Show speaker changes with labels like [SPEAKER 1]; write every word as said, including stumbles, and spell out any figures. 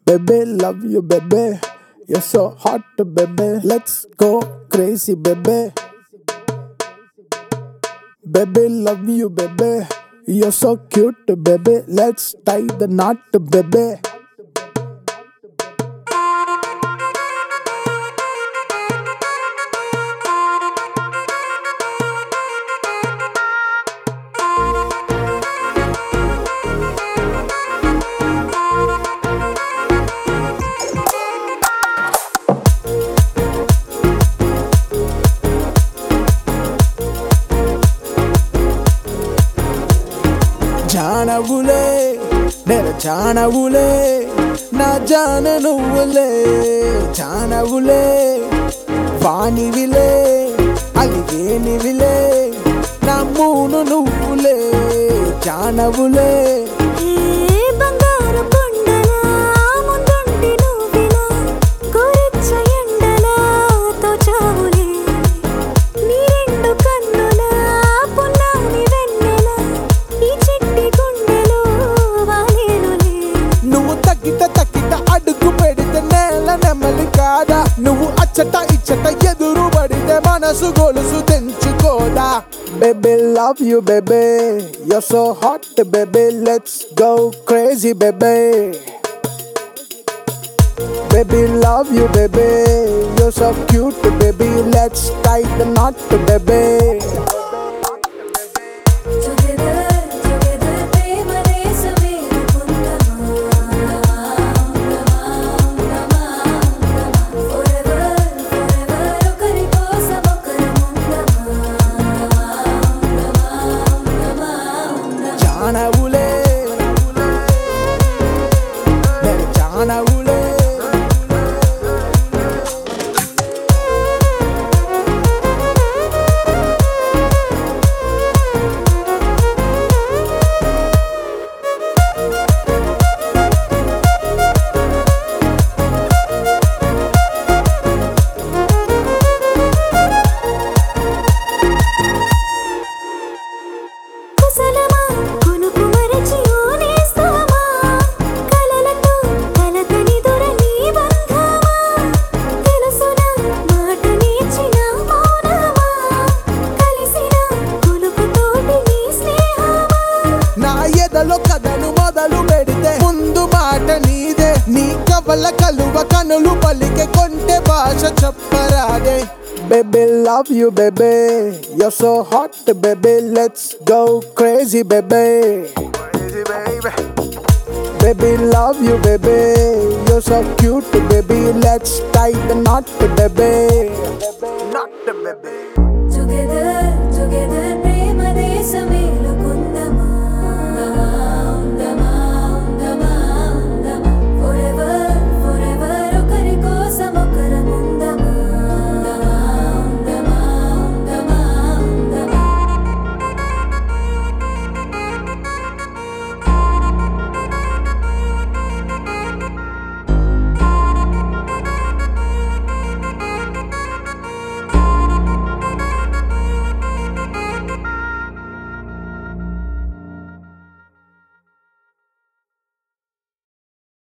[SPEAKER 1] Baby, love you, baby. You're so hot, baby. Let's go crazy, baby. Baby, love you, baby. You're so cute, baby. Let's tie the knot, baby. జానవులే నెల జానవులే నా జాన నువ్వులే జానవులే వానివిలే అలివేనివిలే నా మూను నువ్వులే జానవులే అడుగు పెడితే నేల నెమ్మలి కాదా నువ్వు అచ్చట ఇచ్చట ఎదురు పడితే మనసు గొలుసు తెంచుకోదా Baby, love you, baby. You're so hot, baby. Let's go crazy, baby. Baby, love you, baby. You're so cute, baby. Let's tie the knot, baby. జానవులే నెల జానవులే కథను మొదలు పెడితే ముందు మాట నీదే నీ కవల కలువ కనులు పలికే కొంటె భాష చెప్పరాదే Baby, love you, baby. You're so hot, baby. Let's go crazy, baby. Crazy, baby. Baby, love you, baby. You're so cute, baby. Let's tie the knot, baby. Knot, baby.
[SPEAKER 2] Together.